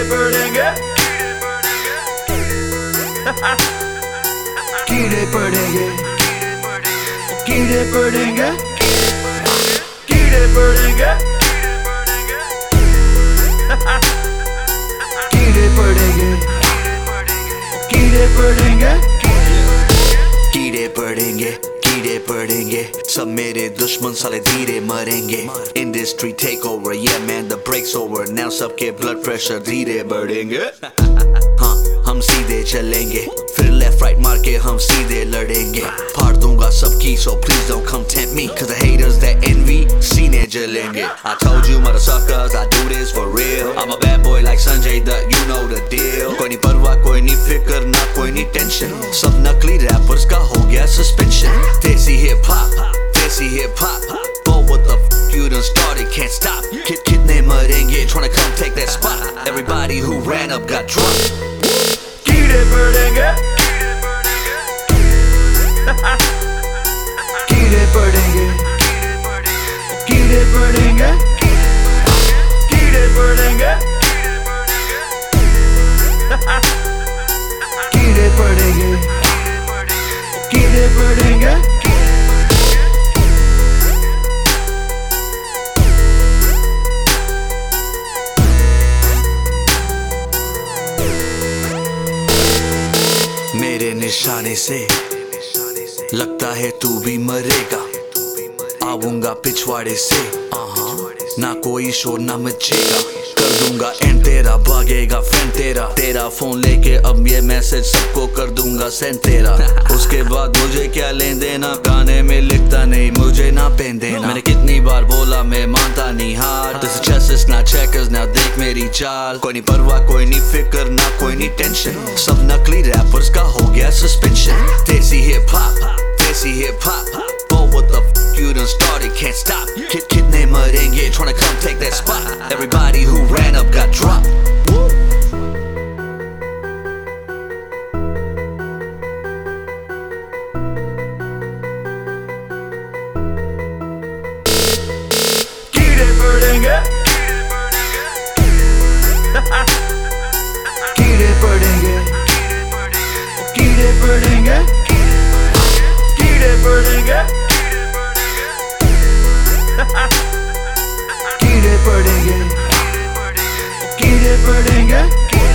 पड़ेंगे कीड़े पड़ेंगे कीड़े पड़ेंगे कीड़े पड़ेंगे कीड़े पड़ेंगे कीड़े पड़ेंगे कीड़े पड़ेंगे कीड़े पड़ेंगे सब मेरे दुश्मन साले धीरे मरेंगे industry take over yeah man the breaks over now सबके ब्लड प्रेशर धीरे बढ़ेंगे हाँ हम सीधे चलेंगे फिर लेफ्ट राइट मार के हम सीधे लड़ेंगे फाड़ दूंगा सबकी so please don't come tempt me cause the haters that envy सीने जलेंगे I told you motherfuckers I do this for real I'm a bad boy like Sanjay Dutt you know the deal कोई नहीं परवाह कोई नहीं फिक्र ना कोई नहीं टेंशन सब नकली रैपर्स का हो गया सस्पेंशन देसी hip hop but what the f you done started can't stop कितने मरेंगे tryna come take that spot everybody who ran up got dropped कीड़े पड़ेंगे कीड़े पड़ेंगे कीड़े पड़ेंगे कीड़े पड़ेंगे कीड़े पड़ेंगे कीड़े पड़ेंगे मेरे निशाने से लगता है तू भी मरेगा आऊंगा पिछवाड़े से ना कोई शोर ना मचेगा कर दूंगा एंड तेरा भागेगा फ्रेंड तेरा फोन लेके अब ये मैसेज सबको कर दूंगा सेंड तेरा उसके बाद मुझे क्या लेन देना गाने में लिखता नहीं मुझे ना पेन देना मैंने कितनी बार बोला मैं मानता नहीं हार this chess is not checkers now देख मेरी चाल कोई नहीं परवाह कोई नहीं फिक्र ना कोई नहीं टेंशन सब नकली रैपर्स का हो गया suspension desi hip hop but what the f you done started can't stop कितने मरेंगे tryna come take that spot everybody who ran up got dropped कीड़े पड़ेंगे कीड़े पड़ेंगे कीड़े पड़ेंगे कीड़े पड़ेंगे कीड़े पड़ेंगे कीड़े पड़ेंगे